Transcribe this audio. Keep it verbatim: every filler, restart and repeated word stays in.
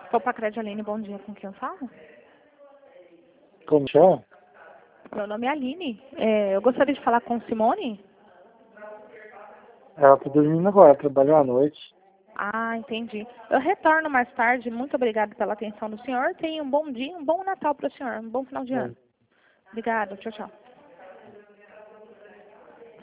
Opa, Credialine, bom dia. Com quem eu falo? Como chama? Meu nome é Aline. É, eu gostaria de falar com Simone. Ela tá dormindo agora, trabalhou à noite. Ah, entendi. Eu retorno mais tarde. Muito obrigada pela atenção do senhor. Tenha um bom dia, um bom Natal para o senhor. Um bom final de É. ano. Obrigada. Tchau, tchau.